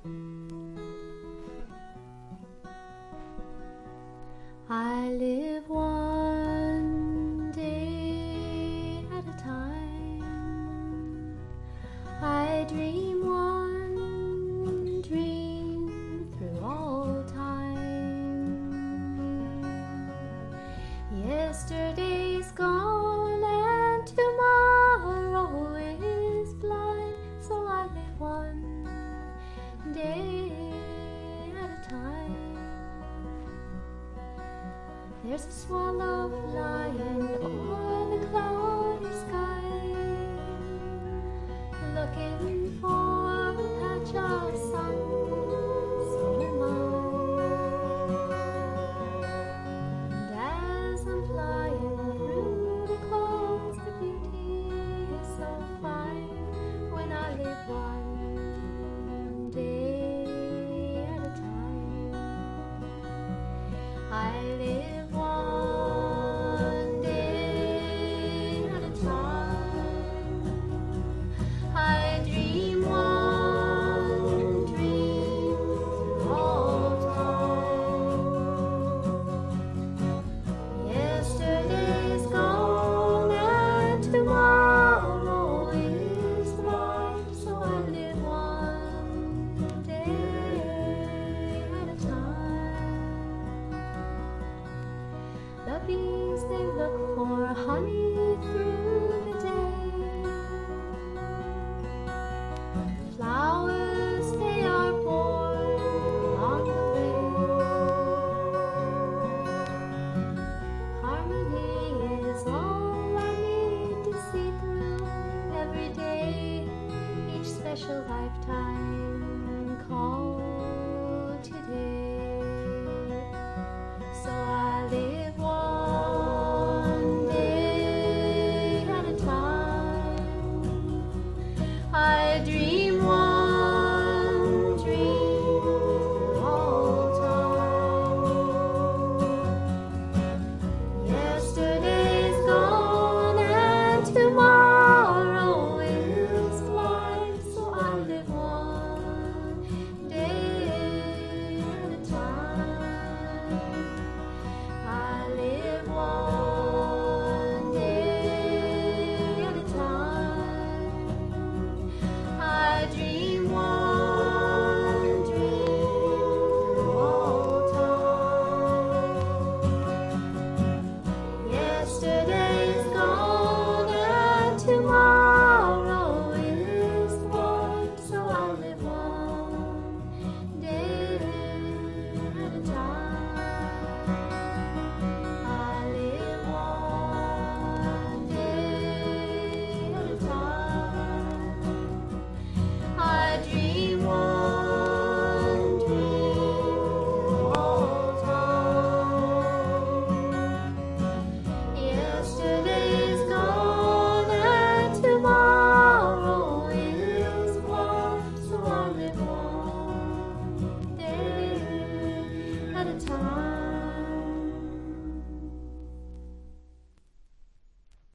I live one day at a time. I dream one dream through all time. Yesterday's gone and tomorrow is blind, so I live one day at a time. There's a swallow flying o'er the cloudy sky, looking for a patch of sun. So am I. And as I'm flying through the clouds, the beauty is so fine when I live one day at a time. I live one day at a time. I dream one dream through all time. Yesterday's gone and tomorrow is blind, so I live one day at a time. The bees, they look for honey through the day. Flowers, they are born along the way. Harmony is all I need to see through every day, each special lifetime called today. So I live one day at a time. I dream one dream all time. Yesterday's gone and tomorrow is blind, so I live one day at a time. I live one day at a time. I dream one dream through all time. Yesterday's gone and tomorrow is blind, so I live one day at a time. I live one day at a time. I dream one dream all time. Yesterday's gone and tomorrow is blind, so I live one day at a time.